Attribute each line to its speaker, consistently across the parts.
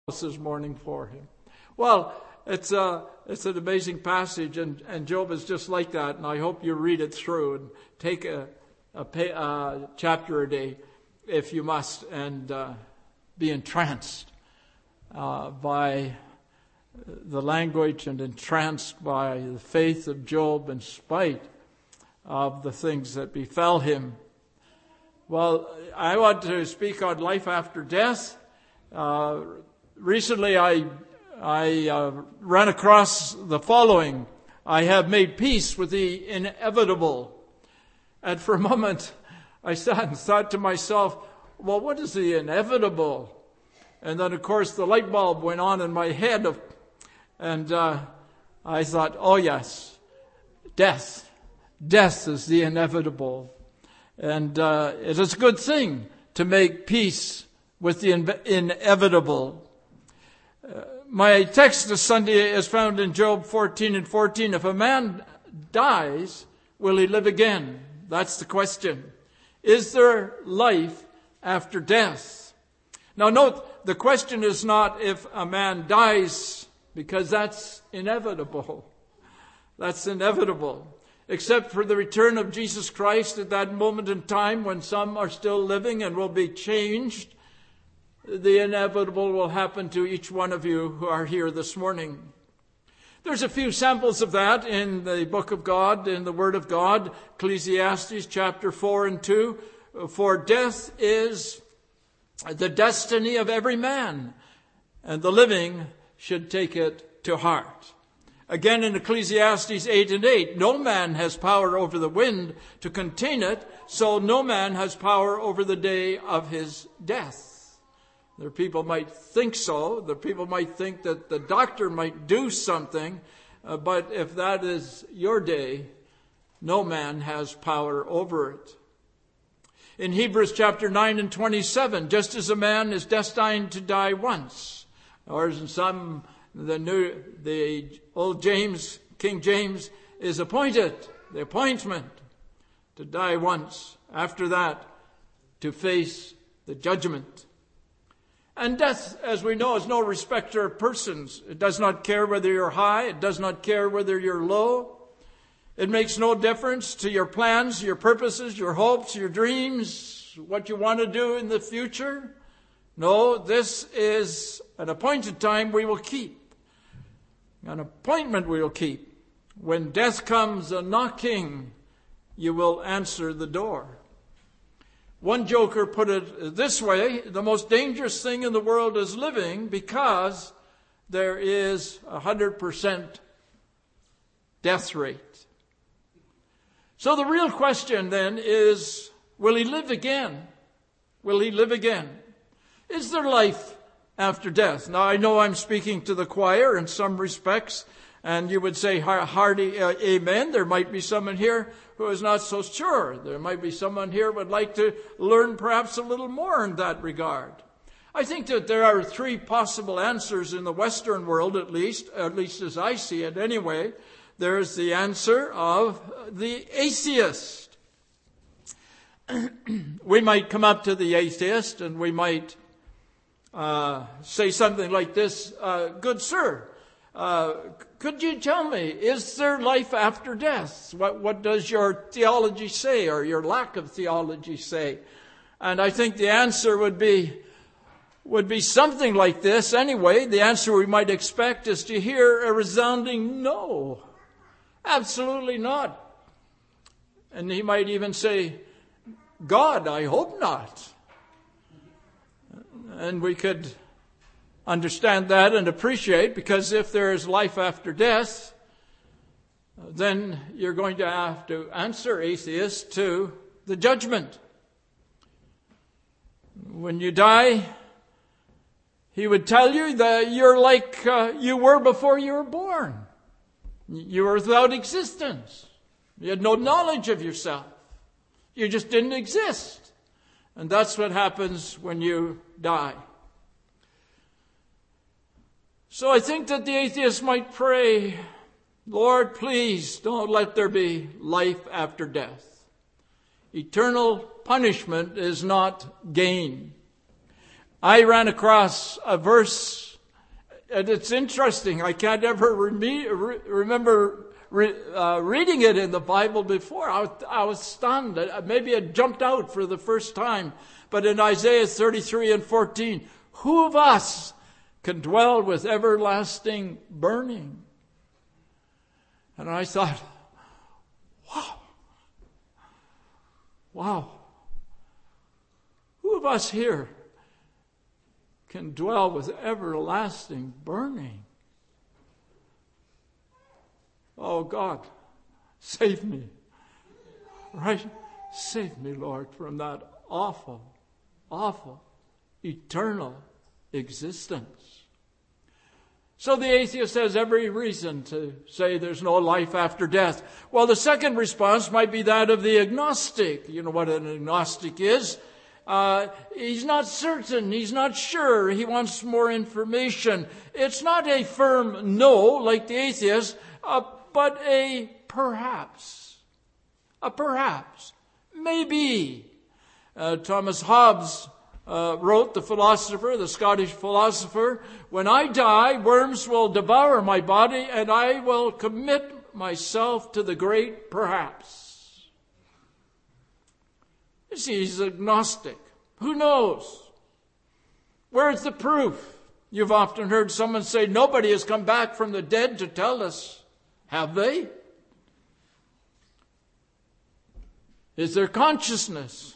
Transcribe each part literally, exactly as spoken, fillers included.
Speaker 1: this morning for him. Well, it's a it's an amazing passage, and, and Job is just like that. And I hope you read it through and take a, a, pay, a chapter a day, if you must, and uh, be entranced uh, by the language and entranced by the faith of Job in spite of the things that befell him. Well, I want to speak on life after death. Uh, recently, I I uh, ran across the following: I have made peace with the inevitable. And for a moment, I sat and thought to myself, well, what is the inevitable? And then, of course, the light bulb went on in my head, of, and uh, I thought, oh yes, death. Death is the inevitable. And uh, it is a good thing to make peace with the in- inevitable. Uh, my text this Sunday is found in Job fourteen and fourteen. If a man dies, will he live again? That's the question. Is there life after death? Now note, the question is not if a man dies, because that's inevitable. That's inevitable. Except for the return of Jesus Christ at that moment in time when some are still living and will be changed, the inevitable will happen to each one of you who are here this morning. There's a few samples of that in the book of God, in the Word of God, Ecclesiastes chapter four and two. For death is the destiny of every man, and the living should take it to heart. Again in Ecclesiastes eight and eight, no man has power over the wind to contain it, so no man has power over the day of his death. There people might think so. The people might think that the doctor might do something, uh, but if that is your day, no man has power over it. In Hebrews chapter nine and twenty-seven, just as a man is destined to die once, or as in some The new, the old James, King James, is appointed, the appointment to die once. After that, to face the judgment. And death, as we know, is no respecter of persons. It does not care whether you're high. It does not care whether you're low. It makes no difference to your plans, your purposes, your hopes, your dreams, what you want to do in the future. No, this is an appointed time we will keep. An appointment we will keep. When death comes a knocking, you will answer the door. One joker put it this way: the most dangerous thing in the world is living, because there is a hundred percent death rate. So the real question then is, will he live again? Will he live again? Is there life after death? Now, I know I'm speaking to the choir in some respects, and you would say hearty uh, amen. There might be someone here who is not so sure. There might be someone here who would like to learn perhaps a little more in that regard. I think that there are three possible answers in the Western world, at least, at least as I see it anyway. There's the answer of the atheist. We might come up to the atheist and we might Uh, say something like this: uh, good sir, uh, could you tell me, is there life after death? What, what does your theology say, or your lack of theology say? And I think the answer would be, would be something like this anyway. The answer we might expect is to hear a resounding no. Absolutely not. And he might even say, God, I hope not. And we could understand that and appreciate, because if there is life after death, then you're going to have to answer, atheists, to the judgment. When you die, he would tell you that you're like uh, you were before you were born. You were without existence. You had no knowledge of yourself. You just didn't exist. And that's what happens when you die. So I think that the atheist might pray, Lord, please don't let there be life after death. Eternal punishment is not gain. I ran across a verse and it's interesting. I can't ever re- remember re- uh, reading it in the Bible before. I was, I was stunned. Maybe it jumped out for the first time. But in Isaiah thirty-three and fourteen, who of us can dwell with everlasting burning? And I thought, wow. Wow. Who of us here can dwell with everlasting burning? Oh God, save me. Right? Save me, Lord, from that awful, awful, eternal existence. So the atheist has every reason to say there's no life after death. Well, the second response might be that of the agnostic. You know what an agnostic is? Uh, he's not certain. He's not sure. He wants more information. It's not a firm no, like the atheist, uh, but a perhaps. A perhaps. Maybe. Uh, Thomas Hobbes Uh, wrote, the philosopher, the Scottish philosopher, when I die, worms will devour my body and I will commit myself to the great perhaps. You see, he's agnostic. Who knows? Where's the proof? You've often heard someone say, nobody has come back from the dead to tell us. Have they? Is there consciousness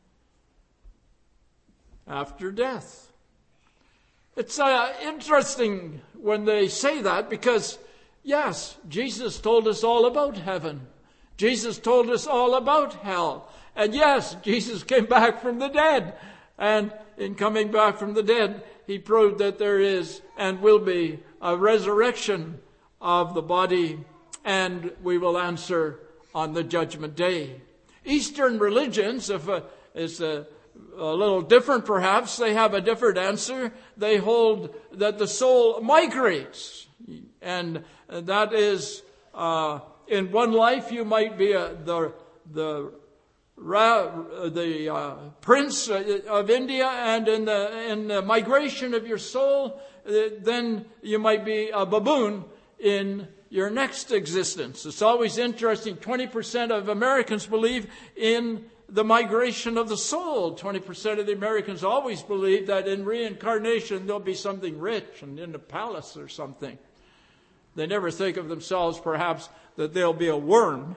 Speaker 1: after death? It's uh, interesting when they say that, because yes, Jesus told us all about heaven. Jesus told us all about hell. And yes, Jesus came back from the dead. And in coming back from the dead, he proved that there is and will be a resurrection of the body, and we will answer on the judgment day. Eastern religions, if a, is a A little different perhaps, they have a different answer. They hold that the soul migrates. And that is, uh, in one life you might be a, the, the, the uh, prince of India, and in the, in the migration of your soul, then you might be a baboon in your next existence. It's always interesting. twenty percent of Americans believe in the migration of the soul. twenty percent of the Americans always believe that in reincarnation there'll be something rich and in a palace or something. They never think of themselves perhaps that they'll be a worm.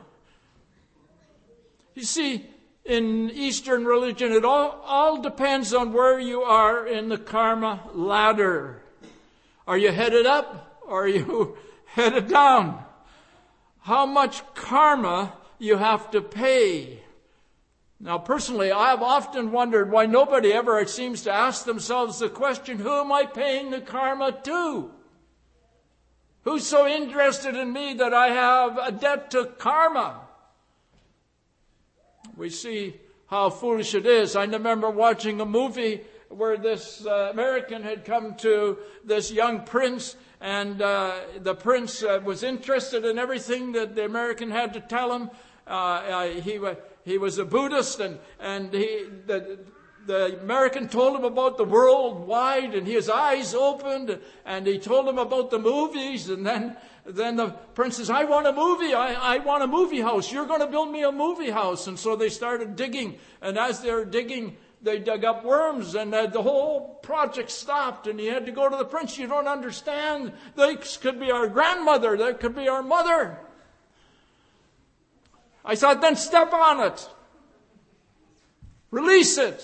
Speaker 1: You see, in Eastern religion, it all, all depends on where you are in the karma ladder. Are you headed up or are you headed down? How much karma you have to pay. Now, personally, I've often wondered why nobody ever seems to ask themselves the question, who am I paying the karma to? Who's so interested in me that I have a debt to karma? We see how foolish it is. I remember watching a movie where this uh, American had come to this young prince, and uh, the prince uh, was interested in everything that the American had to tell him. Uh, uh, he was... He was a Buddhist, and, and he, the, the American told him about the world wide, and his eyes opened, and he told him about the movies, and then, then the prince says, I want a movie, I, I want a movie house, you're going to build me a movie house. And so they started digging, and as they were digging, they dug up worms, and uh, the whole project stopped, and he had to go to the prince. You don't understand, this could be our grandmother, that could be our mother. I thought, then step on it. Release it.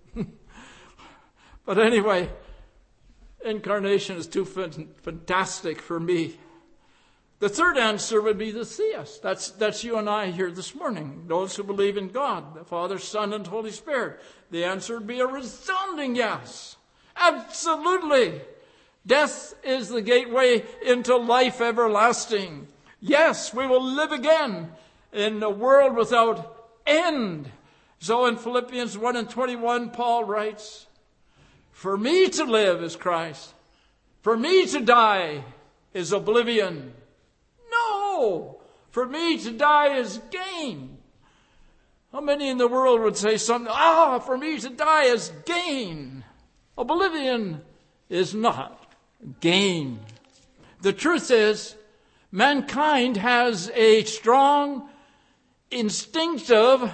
Speaker 1: But anyway, incarnation is too fantastic for me. The third answer would be the theist. That's, that's you and I here this morning. Those who believe in God, the Father, Son, and Holy Spirit. The answer would be a resounding yes. Absolutely. Death is the gateway into life everlasting. Yes, we will live again in a world without end. So in Philippians one and twenty-one, Paul writes, for me to live is Christ. For me to die is oblivion. No! For me to die is gain. How many in the world would say something, ah, for me to die is gain. Oblivion is not. gain. The truth is, mankind has a strong, instinctive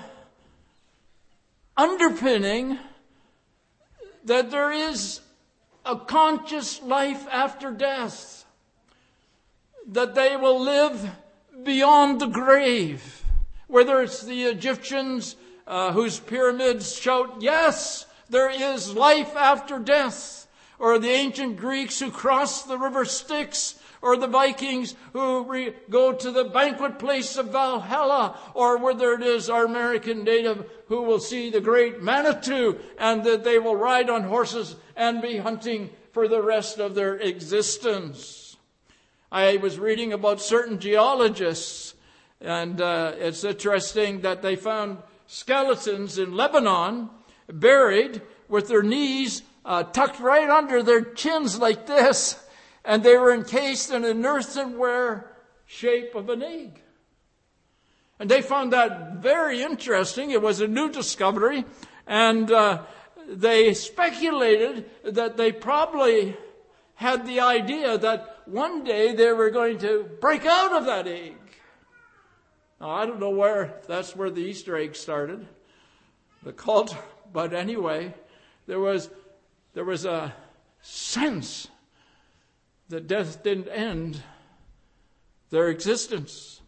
Speaker 1: underpinning that there is a conscious life after death, that they will live beyond the grave. Whether it's the Egyptians uh, whose pyramids shout, yes, there is life after death, or the ancient Greeks who crossed the river Styx, or the Vikings who re- go to the banquet place of Valhalla, or whether it is our American native who will see the great Manitou, and that they will ride on horses and be hunting for the rest of their existence. I was reading about certain geologists, and uh, it's interesting that they found skeletons in Lebanon buried with their knees uh, tucked right under their chins like this, and they were encased in an earthenware shape of an egg. And they found that very interesting. It was a new discovery, and uh, they speculated that they probably had the idea that one day they were going to break out of that egg. Now, I don't know where, that's where the Easter egg started, the cult, but anyway, there was, there was a sense that death didn't end their existence.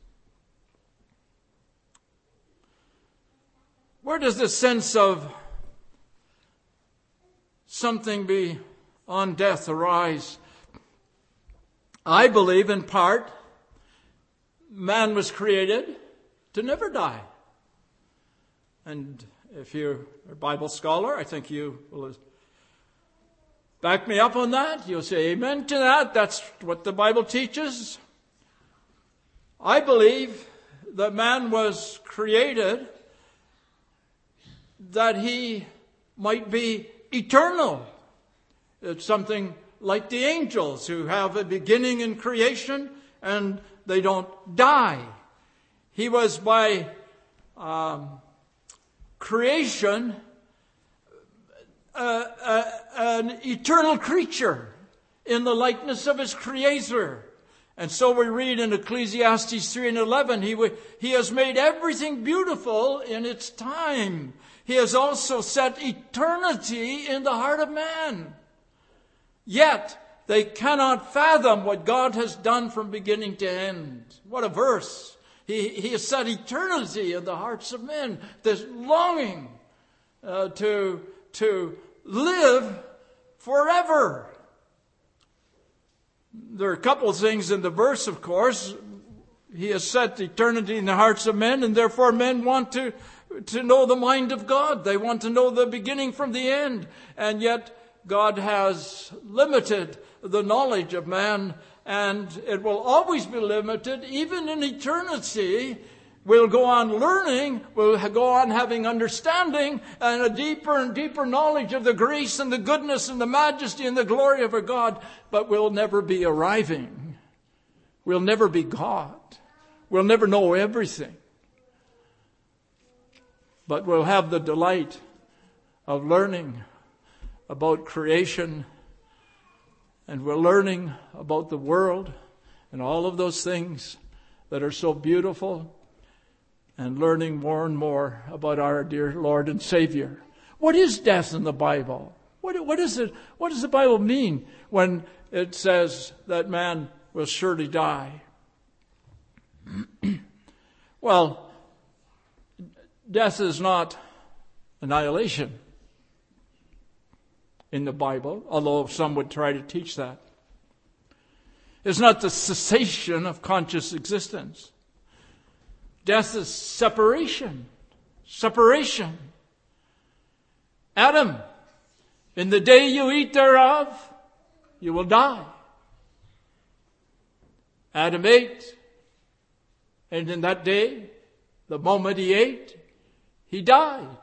Speaker 1: Where does the sense of something beyond death arise? I believe in part man was created to never die. And if you're a Bible scholar, I think you will back me up on that. You'll say amen to that. That's what the Bible teaches. I believe that man was created that he might be eternal. It's something like the angels who have a beginning in creation and they don't die. He was by um, creation Uh, uh, an eternal creature in the likeness of his Creator. And so we read in Ecclesiastes three and eleven, he, w- he has made everything beautiful in its time. He has also set eternity in the heart of man. Yet they cannot fathom what God has done from beginning to end. What a verse. He, he has set eternity in the hearts of men. This longing uh, to to live forever. There are a couple of things in the verse, of course. He has set eternity in the hearts of men, and therefore men want to, to know the mind of God. They want to know the beginning from the end. And yet God has limited the knowledge of man, and it will always be limited, even in eternity. We'll go on learning, we'll go on having understanding and a deeper and deeper knowledge of the grace and the goodness and the majesty and the glory of our God, but we'll never be arriving. We'll never be God. We'll never know everything. But we'll have the delight of learning about creation, and we're learning about the world and all of those things that are so beautiful, and learning more and more about our dear Lord and Savior. What is death in the Bible? What, what is it? What does the Bible mean when it says that man will surely die? Well, death is not annihilation in the Bible, although some would try to teach that. It's not the cessation of conscious existence. Death is separation. Separation. Adam, in the day you eat thereof, you will die. Adam ate, and in that day, the moment he ate, he died.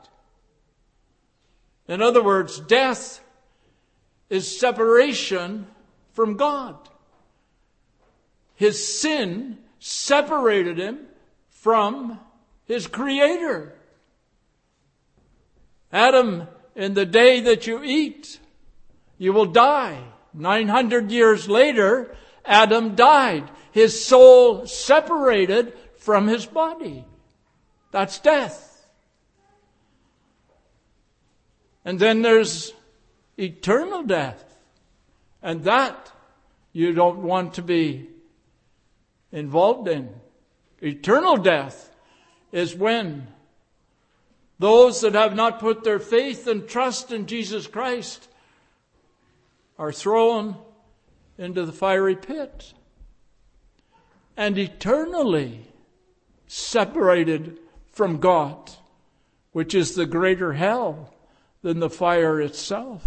Speaker 1: In other words, death is separation from God. His sin separated him from his Creator. Adam, in the day that you eat, you will die. nine hundred years later, Adam died. His soul separated from his body. That's death. And then there's eternal death. And that you don't want to be involved in. Eternal death is when those that have not put their faith and trust in Jesus Christ are thrown into the fiery pit and eternally separated from God, which is the greater hell than the fire itself.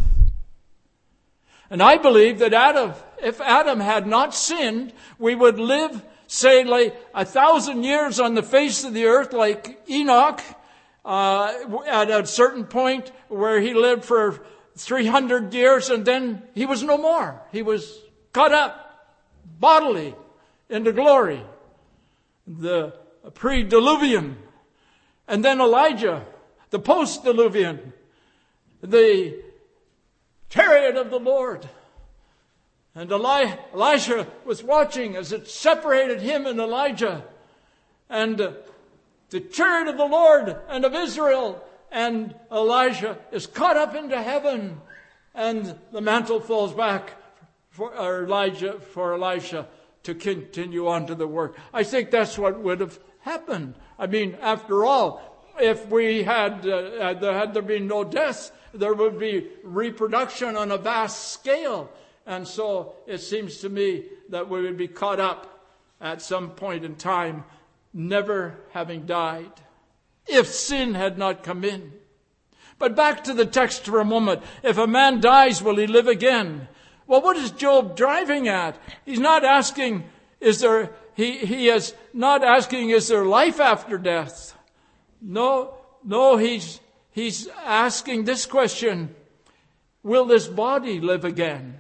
Speaker 1: And I believe that Adam, if Adam had not sinned, we would live, say, like a thousand years on the face of the earth, like Enoch, uh, at a certain point where he lived for three hundred years, and then he was no more. He was caught up bodily into glory. The pre-diluvian. And then Elijah, the post-diluvian. The chariot of the Lord. And Eli- Elisha was watching as it separated him and Elijah. And uh, the chariot of the Lord and of Israel and Elijah is caught up into heaven. And the mantle falls back for Elijah, for Elisha to continue on to the work. I think that's what would have happened. I mean, after all, if we had, uh, there had there been no deaths, there would be reproduction on a vast scale. And so it seems to me that we would be caught up at some point in time, never having died, if sin had not come in. But back to the text for a moment. If a man dies, will he live again? Well, what is Job driving at? He's not asking, is there, he, he is not asking, is there life after death? No, no, he's, he's asking this question, will this body live again?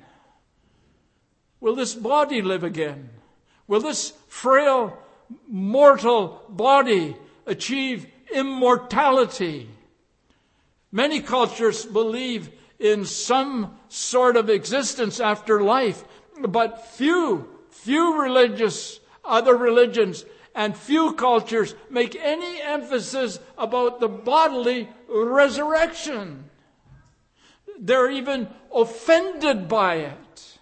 Speaker 1: Will this body live again? Will this frail, mortal body achieve immortality? Many cultures believe in some sort of existence after life, but few, few religious, other religions, and few cultures make any emphasis about the bodily resurrection. They're even offended by it.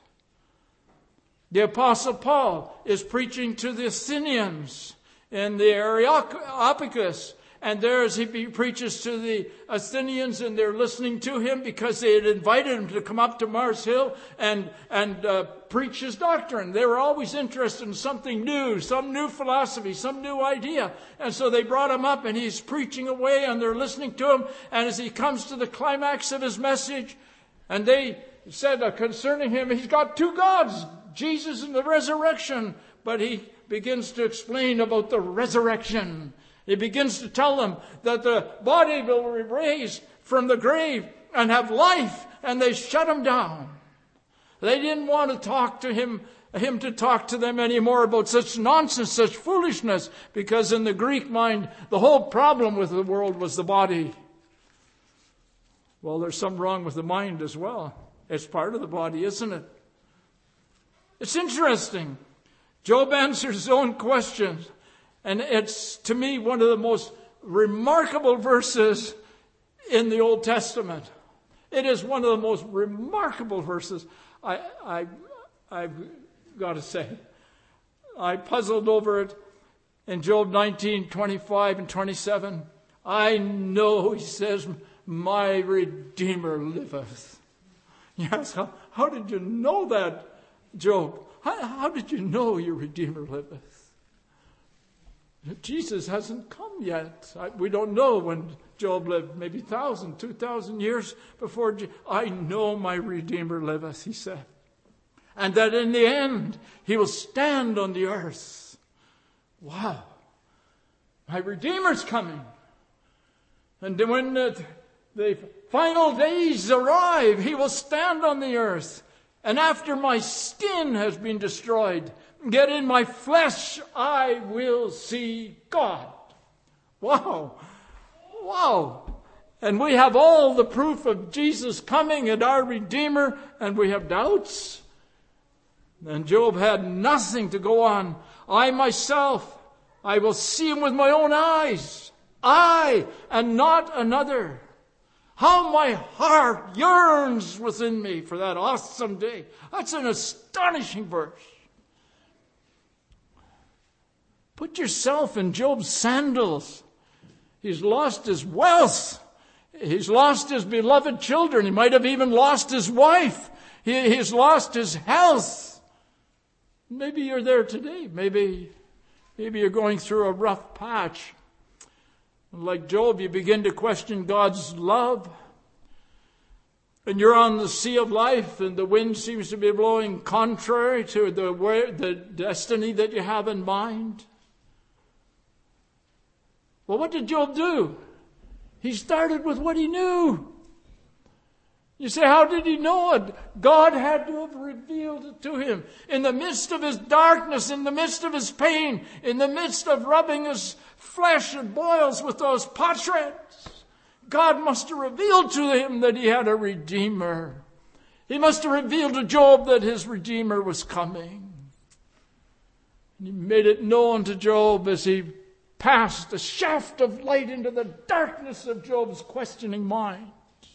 Speaker 1: The Apostle Paul is preaching to the Athenians in the Areopagus. And there as he preaches to the Athenians, and they're listening to him because they had invited him to come up to Mars Hill and, and uh, preach his doctrine. They were always interested in something new, some new philosophy, some new idea. And so they brought him up and he's preaching away and they're listening to him. And as he comes to the climax of his message, and they said uh, concerning him, he's got two gods, Jesus and the resurrection. But he begins to explain about the resurrection. He begins to tell them that the body will be raised from the grave and have life, and they shut him down. They didn't want to talk to him, him to talk to them anymore about such nonsense, such foolishness, because in the Greek mind, the whole problem with the world was the body. Well, there's something wrong with the mind as well. It's part of the body, isn't it? It's interesting. Job answers his own questions. And it's, to me, one of the most remarkable verses in the Old Testament. It is one of the most remarkable verses. I, I, I've got to say, I puzzled over it in Job nineteen, twenty-five and twenty-seven. I know, he says, my Redeemer liveth. Yes, how, how did you know that, Job? How, how did you know your Redeemer liveth? Jesus hasn't come yet. I, we don't know when Job lived, maybe thousand, two thousand years before. Je- I know my Redeemer liveth, he said. And that in the end, he will stand on the earth. Wow. My Redeemer's coming. And then when the, the final days arrive, he will stand on the earth. And after my skin has been destroyed, yet in my flesh I will see God. Wow. Wow. And we have all the proof of Jesus coming and our Redeemer, and we have doubts. And Job had nothing to go on. I myself, I will see him with my own eyes. I, and not another. How my heart yearns within me for that awesome day. That's an astonishing verse. Put yourself in Job's sandals. He's lost his wealth. He's lost his beloved children. He might have even lost his wife. He, he's lost his health. Maybe you're there today. Maybe, maybe you're going through a rough patch. Like Job, you begin to question God's love. And you're on the sea of life, and the wind seems to be blowing contrary to the, way, the destiny that you have in mind. Well, what did Job do? He started with what he knew. You say, how did he know it? God had to have revealed it to him. In the midst of his darkness, in the midst of his pain, in the midst of rubbing his flesh and boils with those potsherds, God must have revealed to him that he had a Redeemer. He must have revealed to Job that his Redeemer was coming. And he made it known to Job as he passed a shaft of light into the darkness of Job's questioning mind.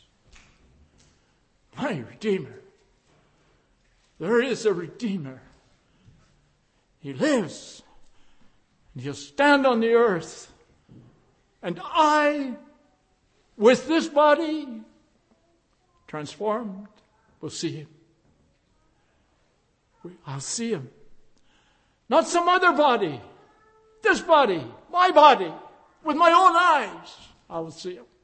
Speaker 1: My Redeemer. There is a Redeemer. He lives. And he'll stand on the earth. And I, with this body transformed, will see him. I'll see him. Not some other body. This body, my body, with my own eyes, I will see him.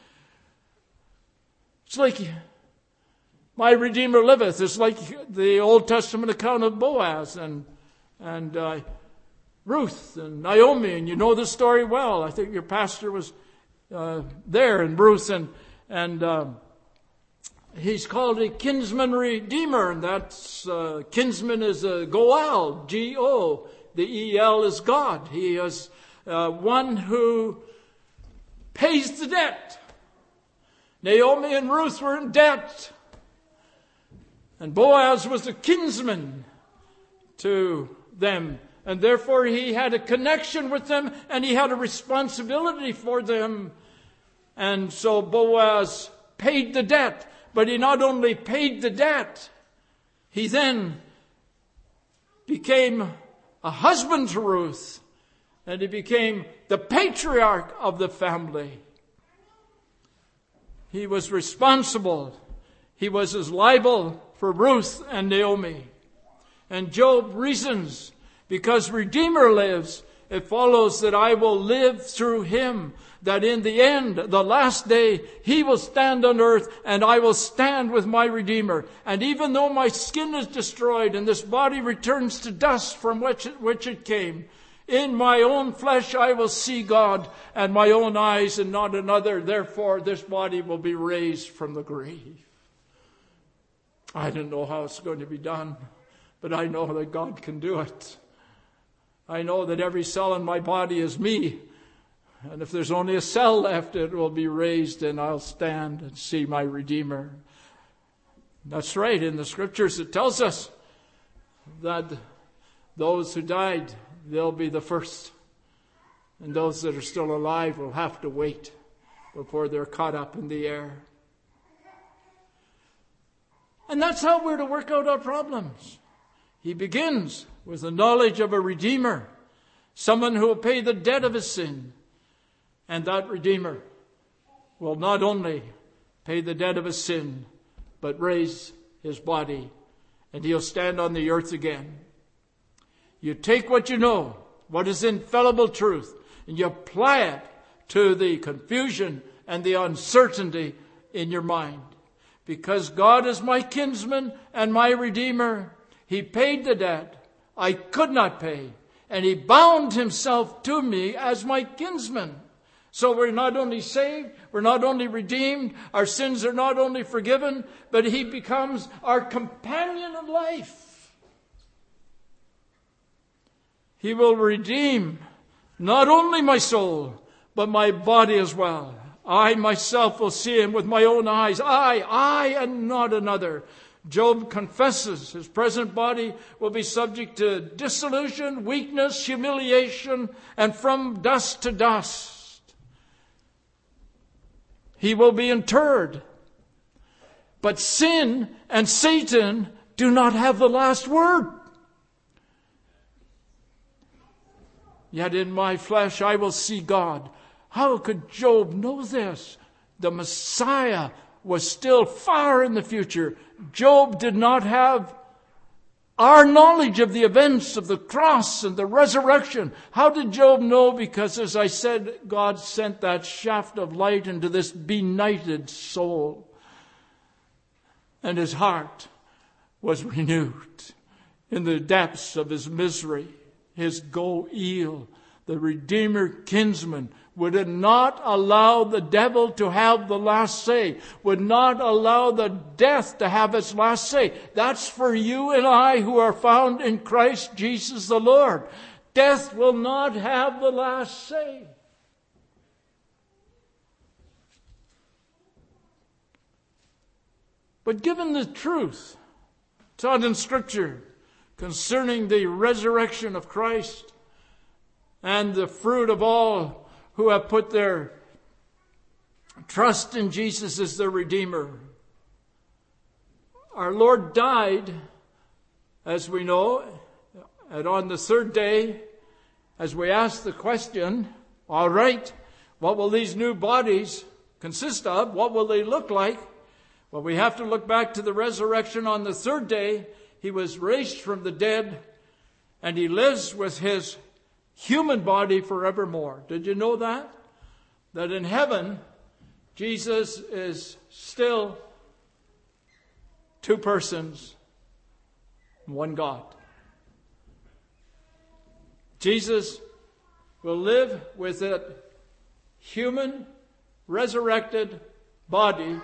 Speaker 1: It's like my Redeemer liveth. It's like the Old Testament account of Boaz and and uh, Ruth and Naomi, and you know the story well. I think your pastor was uh, there in Ruth, and and uh, he's called a kinsman redeemer, and that's uh, kinsman is a Goel, G O. The E L is God. He is uh, one who pays the debt. Naomi and Ruth were in debt. And Boaz was a kinsman to them. And therefore he had a connection with them and he had a responsibility for them. And so Boaz paid the debt. But he not only paid the debt, he then became a husband to Ruth, and he became the patriarch of the family. He was responsible. He was as liable for Ruth and Naomi. And Job reasons, because Redeemer lives, it follows that I will live through him, that in the end, the last day, he will stand on earth and I will stand with my Redeemer. And even though my skin is destroyed and this body returns to dust from which it, which it came, in my own flesh I will see God and my own eyes and not another. Therefore, this body will be raised from the grave. I don't know how it's going to be done, but I know that God can do it. I know that every cell in my body is me. And if there's only a cell left, it will be raised and I'll stand and see my Redeemer. That's right. In the scriptures it tells us that those who died, they'll be the first. And those that are still alive will have to wait before they're caught up in the air. And that's how we're to work out our problems. He begins with the knowledge of a Redeemer, someone who will pay the debt of his sin. And that Redeemer will not only pay the debt of his sin, but raise his body, and he'll stand on the earth again. You take what you know, what is infallible truth, and you apply it to the confusion and the uncertainty in your mind. Because God is my kinsman and my Redeemer, he paid the debt I could not pay, and he bound himself to me as my kinsman. So we're not only saved, we're not only redeemed, our sins are not only forgiven, but he becomes our companion in life. He will redeem not only my soul, but my body as well. I myself will see him with my own eyes. I, I, and not another. Job confesses his present body will be subject to dissolution, weakness, humiliation, and from dust to dust. He will be interred. But sin and Satan do not have the last word. Yet in my flesh I will see God. How could Job know this? The Messiah was still far in the future. Job did not have our knowledge of the events of the cross and the resurrection. How did Job know? Because, as I said, God sent that shaft of light into this benighted soul. And his heart was renewed in the depths of his misery. His Goel, the Redeemer kinsman, would not allow the devil to have the last say, would not allow the death to have its last say. That's for you and I who are found in Christ Jesus the Lord. Death will not have the last say. But given the truth taught in Scripture concerning the resurrection of Christ and the fruit of all who have put their trust in Jesus as their Redeemer, our Lord died, as we know, and on the third day, as we ask the question, all right, what will these new bodies consist of? What will they look like? Well, we have to look back to the resurrection. On the third day, he was raised from the dead, and he lives with his human body forevermore. Did you know that? That in heaven, Jesus is still two persons, one God. Jesus will live with that human, resurrected body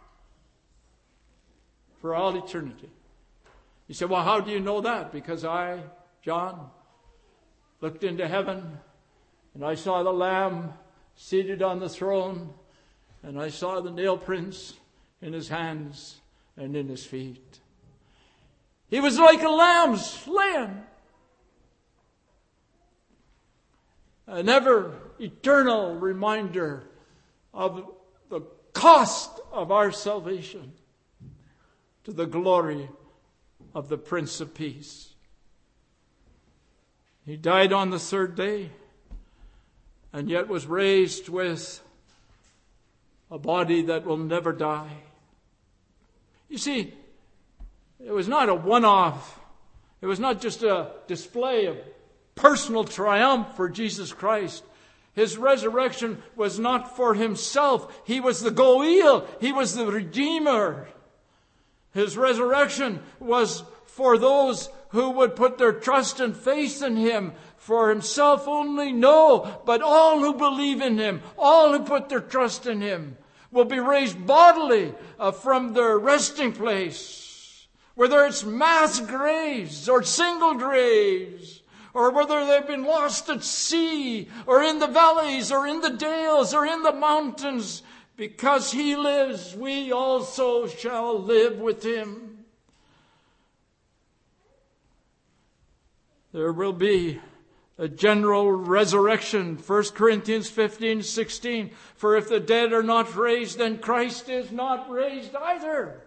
Speaker 1: for all eternity. You say, well, how do you know that? Because I, John, looked into heaven and I saw the Lamb seated on the throne, and I saw the nail prints in his hands and in his feet. He was like a lamb slain. An ever eternal reminder of the cost of our salvation to the glory of the Prince of Peace. He died on the third day and yet was raised with a body that will never die. You see, it was not a one-off. It was not just a display of personal triumph for Jesus Christ. His resurrection was not for himself. He was the Goel. He was the Redeemer. His resurrection was for those who would put their trust and faith in him. For himself only, no, but all who believe in him, all who put their trust in him, will be raised bodily uh, from their resting place, whether it's mass graves or single graves, or whether they've been lost at sea, or in the valleys, or in the dales, or in the mountains. Because he lives, we also shall live with him. There will be a general resurrection. First Corinthians fifteen sixteen. For if the dead are not raised, then Christ is not raised either.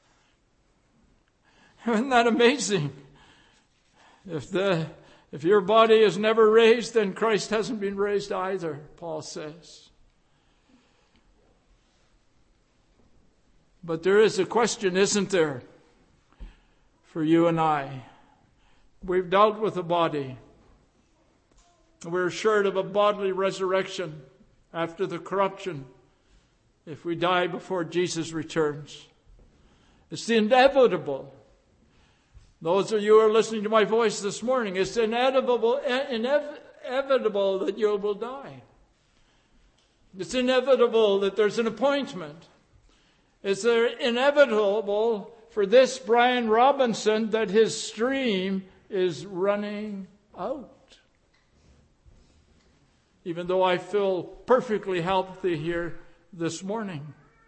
Speaker 1: Isn't that amazing? If the if your body is never raised, then Christ hasn't been raised either, Paul says. But there is a question, isn't there, for you and I? We've dealt with the body. We're assured of a bodily resurrection after the corruption if we die before Jesus returns. It's inevitable. Those of you who are listening to my voice this morning, it's inevitable, inevitable that you will die. It's inevitable that there's an appointment. It's inevitable for this Brian Robinson that his stream is running out. Even though I feel perfectly healthy here, this morning.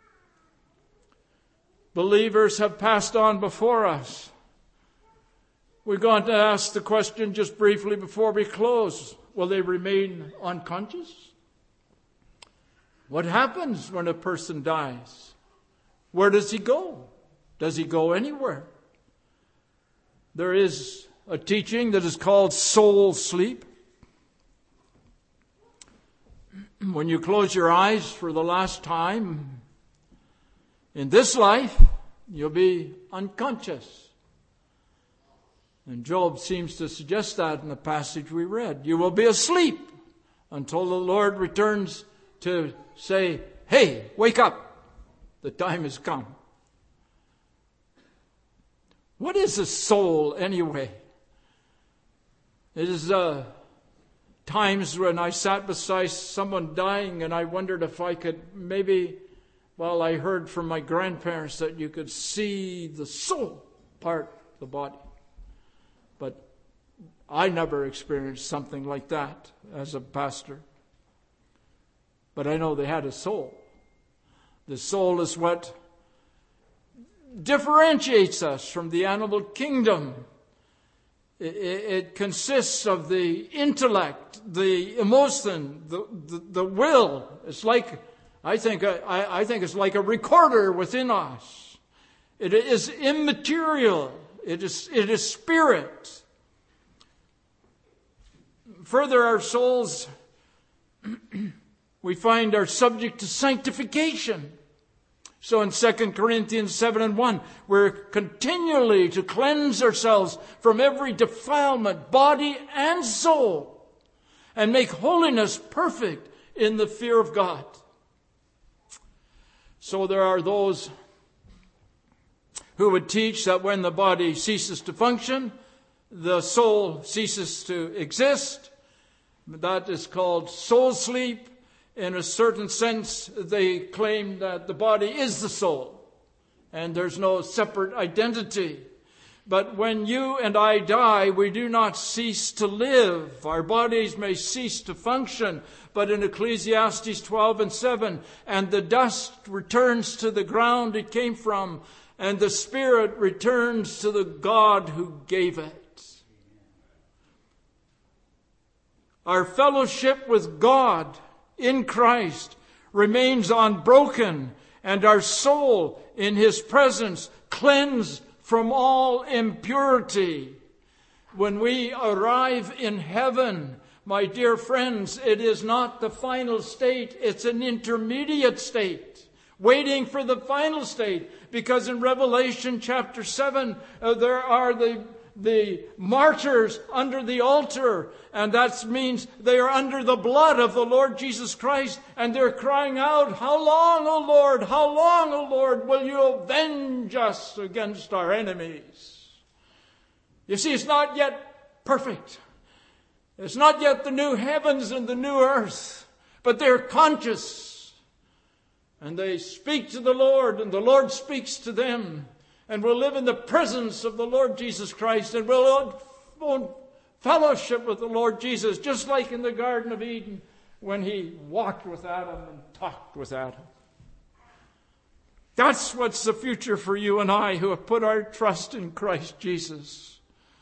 Speaker 1: Believers have passed on before us. We're going to ask the question just briefly before we close. Will they remain unconscious? What happens when a person dies? Where does he go? Does he go anywhere? There is a teaching that is called soul sleep. When you close your eyes for the last time in this life, you'll be unconscious. And Job seems to suggest that in the passage we read. You will be asleep until the Lord returns to say, hey, wake up. The time has come. What is a soul anyway? It is uh, times when I sat beside someone dying and I wondered if I could maybe, well, I heard from my grandparents that you could see the soul part of the body. But I never experienced something like that as a pastor. But I know they had a soul. The soul is what differentiates us from the animal kingdom. It, it, it consists of the intellect, the emotion, the, the, the will. It's like, I think, I, I think it's like a recorder within us. It is immaterial. It is, it is spirit. Further, our souls, we find, are subject to sanctification. So in Second Corinthians seven and one, we're continually to cleanse ourselves from every defilement, body and soul, and make holiness perfect in the fear of God. So there are those who would teach that when the body ceases to function, the soul ceases to exist. That is called soul sleep. In a certain sense, they claim that the body is the soul, and there's no separate identity. But when you and I die, we do not cease to live. Our bodies may cease to function, but in Ecclesiastes twelve and seven, and the dust returns to the ground it came from, and the spirit returns to the God who gave it. Our fellowship with God in Christ remains unbroken, and our soul in His presence cleansed from all impurity. When we arrive in heaven, my dear friends, it is not the final state, it's an intermediate state, waiting for the final state. Because in Revelation chapter seven, uh, there are the the martyrs under the altar, and that means they are under the blood of the Lord Jesus Christ, and they're crying out, how long, O Lord, how long, O Lord, will you avenge us against our enemies? You see, it's not yet perfect. It's not yet the new heavens and the new earth, but they're conscious, and they speak to the Lord, and the Lord speaks to them. And we'll live in the presence of the Lord Jesus Christ, and we'll own fellowship with the Lord Jesus, just like in the Garden of Eden when He walked with Adam and talked with Adam. That's what's the future for you and I who have put our trust in Christ Jesus.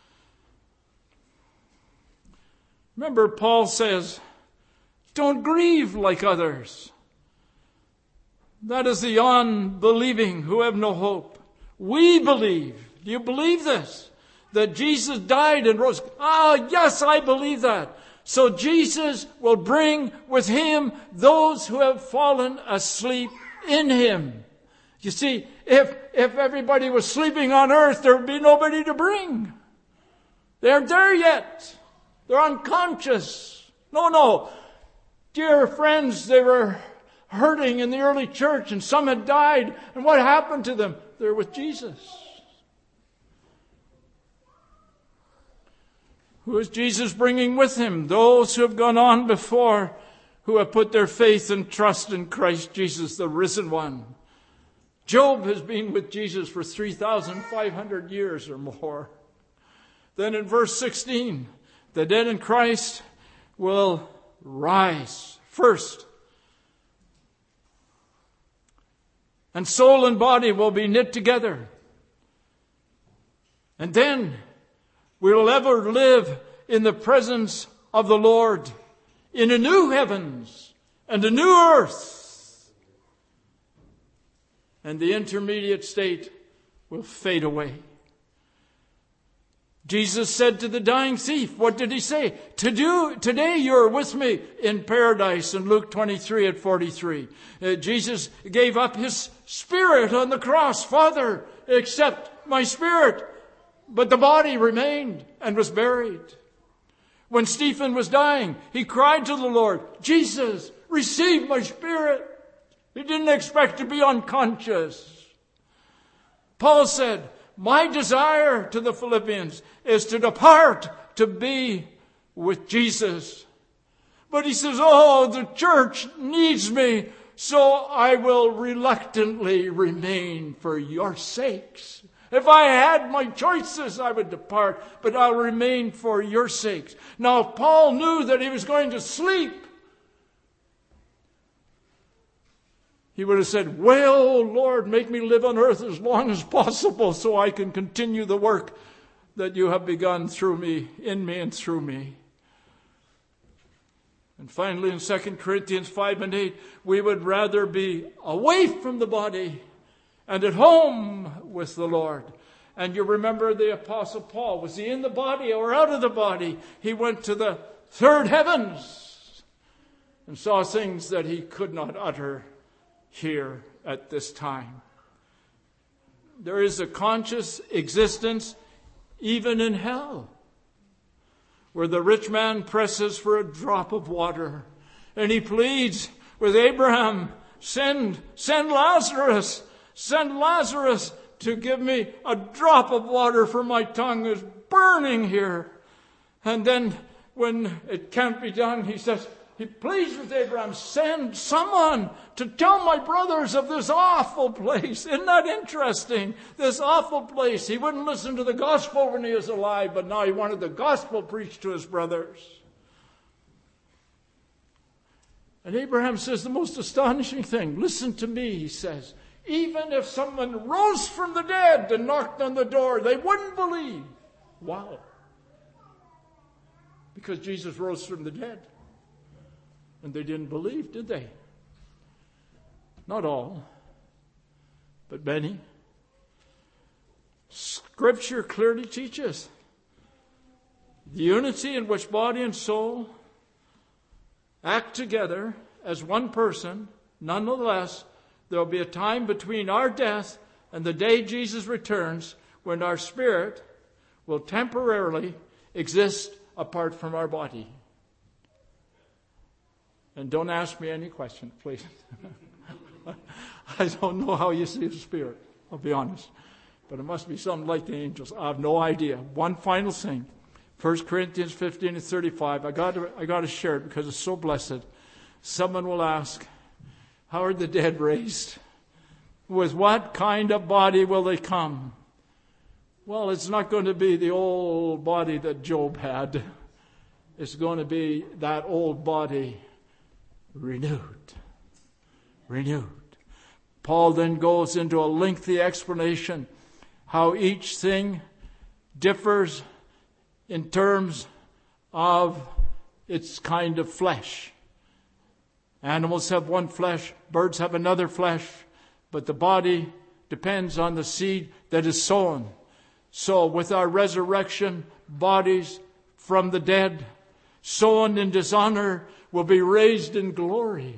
Speaker 1: Remember, Paul says, don't grieve like others. That is the unbelieving who have no hope. We believe. Do you believe this? That Jesus died and rose. Ah, yes, I believe that. So Jesus will bring with Him those who have fallen asleep in Him. You see, if, if everybody was sleeping on earth, there would be nobody to bring. They aren't there yet. They're unconscious. No, no. Dear friends, they were hurting in the early church, and some had died. And what happened to them? They're with Jesus. Who is Jesus bringing with Him? Those who have gone on before, who have put their faith and trust in Christ Jesus, the risen one. Job has been with Jesus for three thousand five hundred years or more. Then in verse sixteen, the dead in Christ will rise first. And soul and body will be knit together. And then we will ever live in the presence of the Lord in a new heavens and a new earth. And the intermediate state will fade away. Jesus said to the dying thief, what did he say? To do, today you are with me in paradise in Luke twenty-three at forty-three. Uh, Jesus gave up his spirit on the cross. Father, accept my spirit. But the body remained and was buried. When Stephen was dying, he cried to the Lord, Jesus, receive my spirit. He didn't expect to be unconscious. Paul said, my desire to the Philippians is to depart to be with Jesus. But he says, oh, the church needs me, so I will reluctantly remain for your sakes. If I had my choices, I would depart, but I'll remain for your sakes. Now, if Paul knew that he was going to sleep, he would have said, well, Lord, make me live on earth as long as possible so I can continue the work that you have begun through me, in me and through me. And finally, in Second Corinthians five and eight, we would rather be away from the body and at home with the Lord. And you remember the Apostle Paul. Was he in the body or out of the body? He went to the third heavens and saw things that he could not utter here at this time. There is a conscious existence even in hell, where the rich man presses for a drop of water and he pleads with Abraham, send, send Lazarus, send Lazarus to give me a drop of water, for my tongue is burning here. And then when it can't be done, he says, he pleads with Abraham, send someone to tell my brothers of this awful place. Isn't that interesting? This awful place. He wouldn't listen to the gospel when he was alive, but now he wanted the gospel preached to his brothers. And Abraham says the most astonishing thing. Listen to me, he says. Even if someone rose from the dead and knocked on the door, they wouldn't believe. Wow. Because Jesus rose from the dead. And they didn't believe, did they? Not all, but many. Scripture clearly teaches the unity in which body and soul act together as one person. Nonetheless, there will be a time between our death and the day Jesus returns when our spirit will temporarily exist apart from our body. And don't ask me any questions, please. I don't know how you see the spirit, I'll be honest. But it must be something like the angels. I have no idea. One final thing. First Corinthians fifteen and thirty-five. I got to, I got to share it because it's so blessed. Someone will ask, how are the dead raised? With what kind of body will they come? Well, it's not going to be the old body that Job had. It's going to be that old body renewed. Renewed. Paul then goes into a lengthy explanation how each thing differs in terms of its kind of flesh. Animals have one flesh, birds have another flesh, but the body depends on the seed that is sown. So with our resurrection, bodies from the dead, sown in dishonor, will be raised in glory.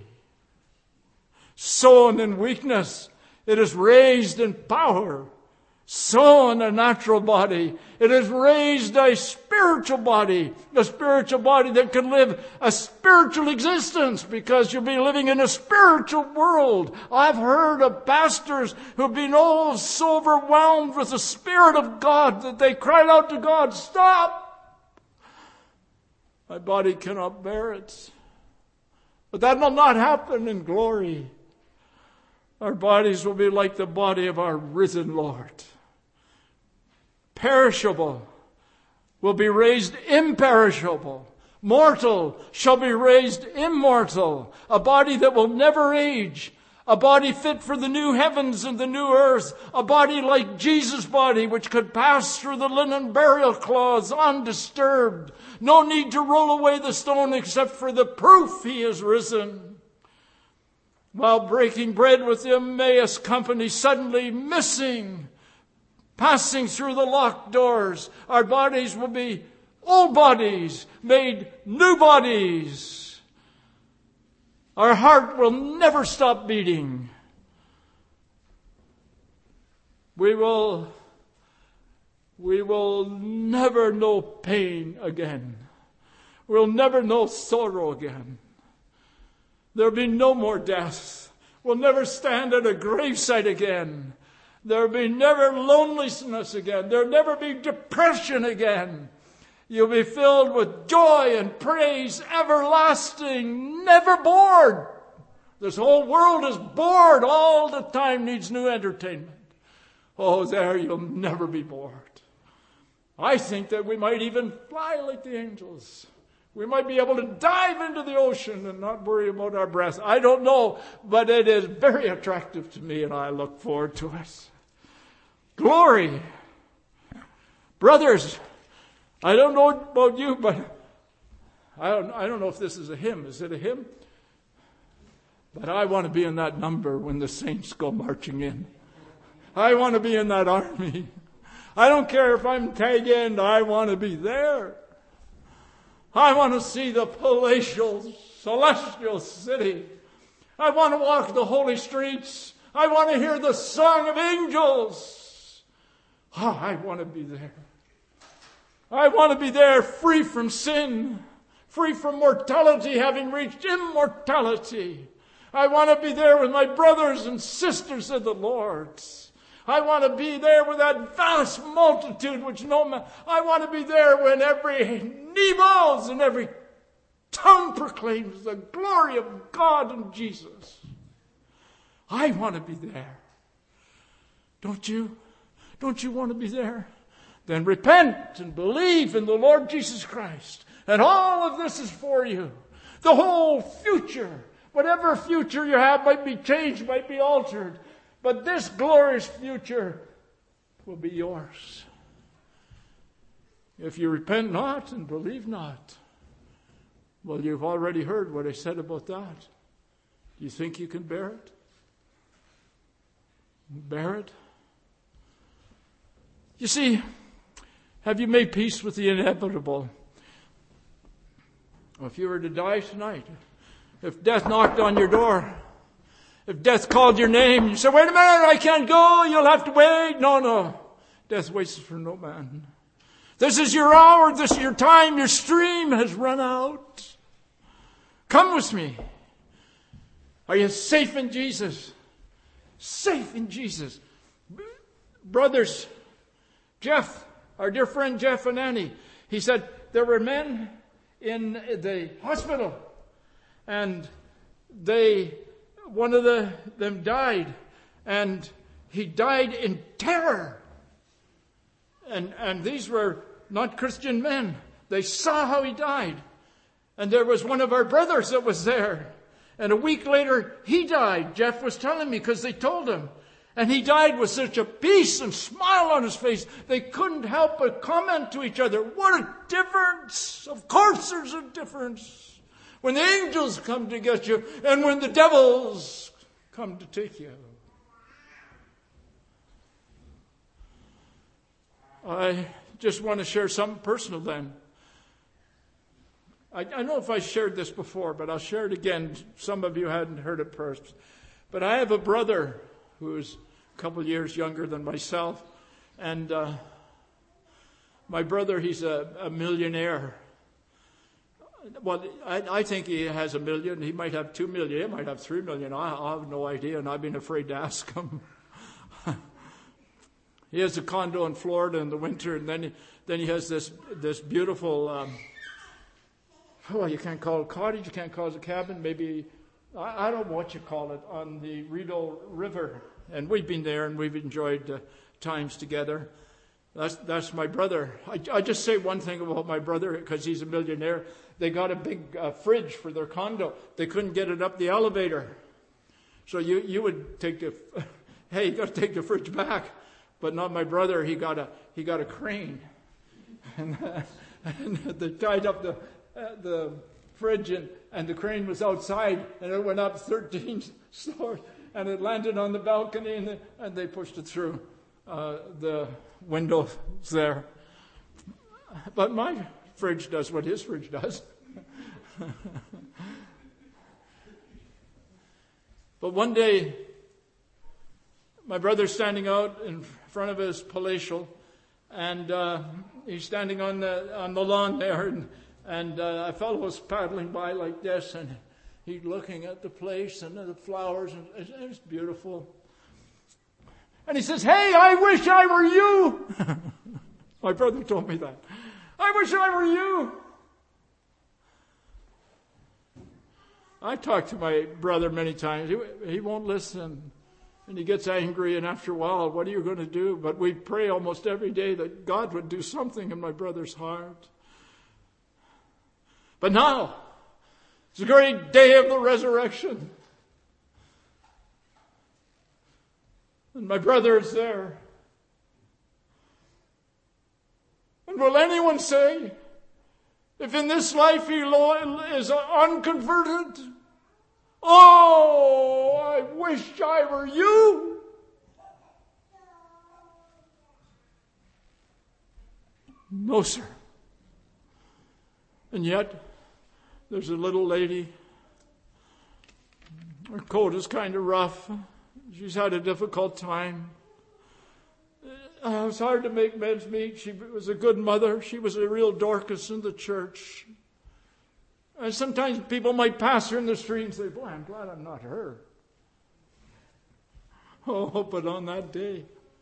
Speaker 1: Sown in weakness, it is raised in power. Sown a natural body, it is raised a spiritual body. A spiritual body that can live a spiritual existence because you'll be living in a spiritual world. I've heard of pastors who've been all so overwhelmed with the Spirit of God that they cried out to God, stop! My body cannot bear it. But that will not happen in glory. Our bodies will be like the body of our risen Lord. Perishable will be raised imperishable. Mortal shall be raised immortal. A body that will never age. A body fit for the new heavens and the new earth. A body like Jesus' body, which could pass through the linen burial cloths undisturbed. No need to roll away the stone except for the proof he is risen. While breaking bread with the Emmaus company, suddenly missing, passing through the locked doors, our bodies will be old bodies, made new bodies. Our heart will never stop beating. We will, we will never know pain again. We'll never know sorrow again. There'll be no more death. We'll never stand at a gravesite again. There'll be never loneliness again. There'll never be depression again. You'll be filled with joy and praise, everlasting, never bored. This whole world is bored all the time, needs new entertainment. Oh, there you'll never be bored. I think that we might even fly like the angels. We might be able to dive into the ocean and not worry about our breath. I don't know, but it is very attractive to me and I look forward to it. Glory. Brothers, I don't know about you, but I don't, I don't know if this is a hymn. Is it a hymn? But I want to be in that number when the saints go marching in. I want to be in that army. I don't care if I'm tag end. I want to be there. I want to see the palatial, celestial city. I want to walk the holy streets. I want to hear the song of angels. Oh, I want to be there. I want to be there free from sin, free from mortality, having reached immortality. I want to be there with my brothers and sisters of the Lord. I want to be there with that vast multitude which no man... I want to be there when every knee bows and every tongue proclaims the glory of God and Jesus. I want to be there. Don't you? Don't you want to be there? Then repent and believe in the Lord Jesus Christ. And all of this is for you. The whole future, whatever future you have might be changed, might be altered. But this glorious future will be yours. If you repent not and believe not. Well, you've already heard what I said about that. Do you think you can bear it? Bear it? You see, have you made peace with the inevitable? Well, if you were to die tonight, if death knocked on your door, if death called your name, you say, wait a minute, I can't go, you'll have to wait. No, no. Death waits for no man. This is your hour, this is your time, your stream has run out. Come with me. Are you safe in Jesus? Safe in Jesus. Brothers, Jeff, our dear friend Jeff and Annie, he said there were men in the hospital and they, one of the, them died and he died in terror. And, and these were not Christian men. They saw how he died. And there was one of our brothers that was there. And a week later, he died. Jeff was telling me because they told him. And he died with such a peace and smile on his face. They couldn't help but comment to each other, what a difference. Of course there's a difference. When the angels come to get you and when the devils come to take you. I just want to share something personal then. I, I don't know if I shared this before, but I'll share it again. Some of you hadn't heard it first. But I have a brother who's a couple of years younger than myself. And uh, my brother, he's a, a millionaire. Well, I, I think he has a million. He might have two million. He might have three million. I, I have no idea, and I've been afraid to ask him. He has a condo in Florida in the winter, and then he, then he has this this beautiful, um, oh, you can't call it a cottage, you can't call it a cabin, maybe, I, I don't know what you call it, on the Rideau River. And we've been there, and we've enjoyed uh, times together. That's that's my brother. I, I just say one thing about my brother, because he's a millionaire. They got a big uh, fridge for their condo. They couldn't get it up the elevator. So you, you would take the, hey, you got to take the fridge back. But not my brother. He got a, he got a crane. And, uh, and they tied up the, uh, the fridge and, and the crane was outside and it went up thirteen floors and it landed on the balcony and, the, and they pushed it through uh, the windows there. But my fridge does what his fridge does. But one day, my brother's standing out in front of his palatial, and uh, he's standing on the on the lawn there, and, and uh, a fellow was paddling by like this, and he's looking at the place and the flowers, and it's, it's beautiful. And he says, "Hey, I wish I were you." My brother told me that. I wish I were you. I talk to my brother many times. He, he won't listen. And he gets angry, and after a while, what are you going to do? But we pray almost every day that God would do something in my brother's heart. But now, it's a great day of the resurrection. And my brother is there. And will anyone say, if in this life he is unconverted, oh, I wish I were you? No, sir. And yet, there's a little lady. Her coat is kind of rough. She's had a difficult time. Uh, it was hard to make men's meet. She was a good mother. She was a real Dorcas in the church. And sometimes people might pass her in the street and say, boy, I'm glad I'm not her. Oh, but on that day,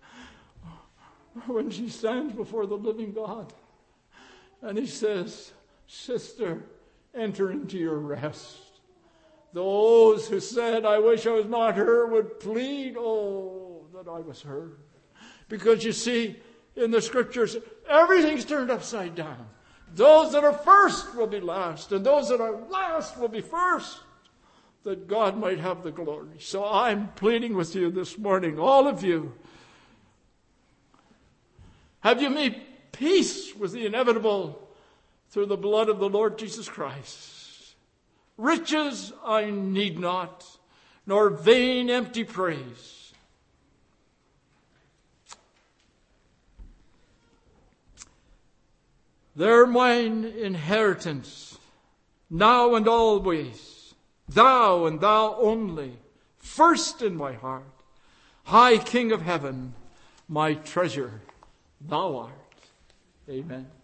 Speaker 1: when she stands before the living God, and he says, sister, enter into your rest. Those who said, I wish I was not her, would plead, oh, that I was her. Because you see, in the scriptures, everything's turned upside down. Those that are first will be last, and those that are last will be first, that God might have the glory. So I'm pleading with you this morning, all of you. Have you made peace with the inevitable through the blood of the Lord Jesus Christ? Riches I need not, nor vain empty praise. They're mine inheritance, now and always, thou and thou only, first in my heart, high King of heaven, my treasure, thou art. Amen.